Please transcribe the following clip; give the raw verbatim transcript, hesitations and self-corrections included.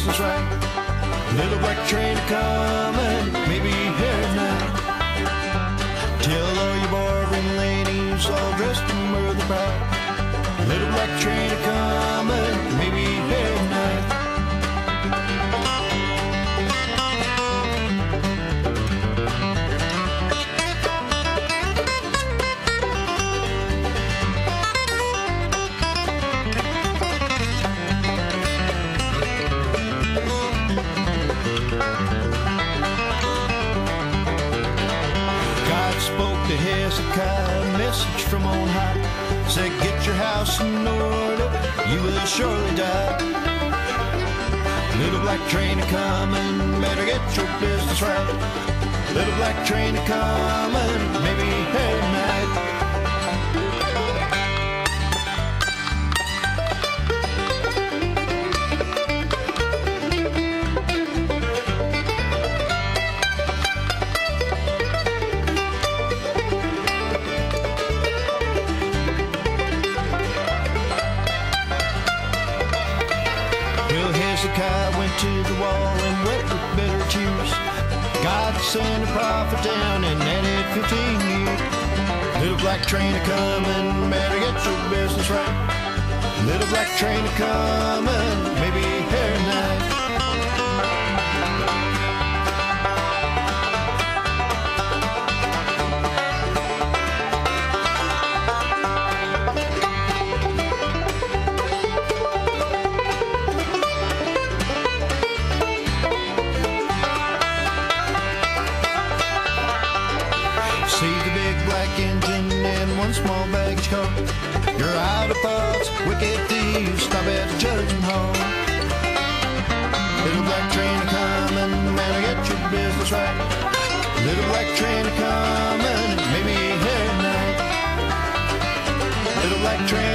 business right. Little black train coming, maybe here now. Tell all your barbering ladies all dressed in murder proud. Little black train coming, maybe here now. Spoke to Hezekiah, a message from on high. Said, get your house in order, you will surely die. Little black train a-comin', better get your business right. Little black train a-comin', maybe here tonight. Well, Hezekiah went to the wall and wept with bitter tears. God sent a prophet down and added fifteen years. Little black train a-comin', better get your business right. Little black train a-comin', maybe here tonight. See the big black engine and one small baggage car. You're out of thoughts, wicked thieves, stop at the judgment hall. Little black train a-comin', better get your business right. Little black train a-comin', maybe here tonight. Little black train